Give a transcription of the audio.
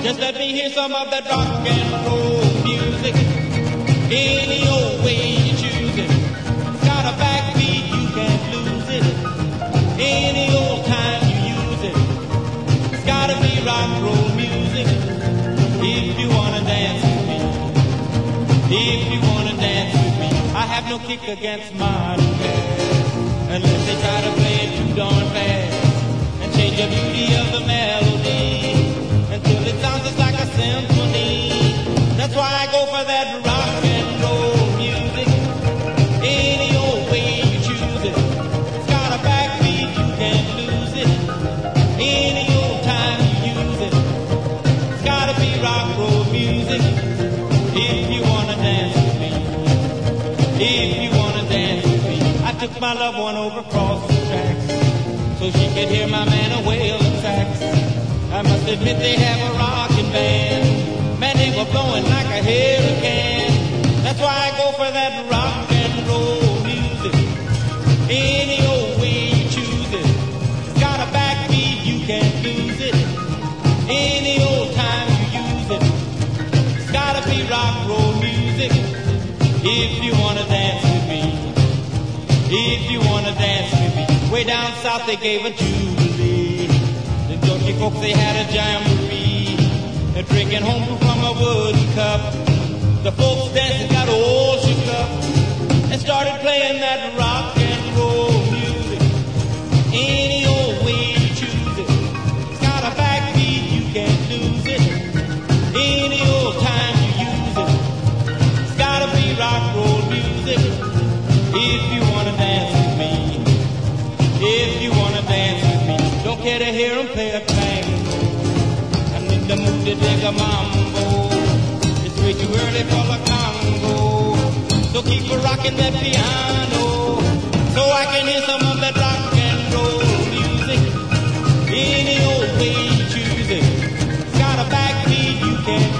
Just let me hear some of that rock and roll music. Any old way you choose it. It's got a backbeat, you can't lose it. Any old time you use it. It's gotta be rock and roll music. If you wanna dance with me. If you wanna dance with me. I have no kick against modern jazz, unless they try to play it too darn fast and change the beauty of the melody until it sounds just like a symphony. That's why I go for that rock and roll music. Any old way you choose it. It's got a backbeat, you can't lose it. Any old time you use it. It's gotta be rock and roll music. If you wanna dance with me. If you wanna dance with me. I took my loved one over across the tracks so she could hear my man a wailing sax. I must admit they have a rockin' band. Man, they were blowing like a hurricane. That's why I go for that rock and roll music. Any old way you choose it. It's got a backbeat, you can't lose it. Any old time you use it. It's gotta be rock and roll music. If you wanna dance with me. If you wanna dance with me. Way down south they gave a jubilee. The junkie folks they had a jamboree. They're drinking homebrew from a wooden cup. The folks dancing got all shook up and started playing that rock and roll music. Any old way you choose it. It's got a backbeat, you can't lose it. Any old time you use it. It's gotta be rock and roll music. If you wanna dance with me. If you wanna dance with me. Don't care to hear them play a tango. I need to move to dig a mambo. It's way too early for the Congo. So keep a rocking that piano so I can hear some of that rock and roll music. Any old way you choose it. It's got a backbeat, you can't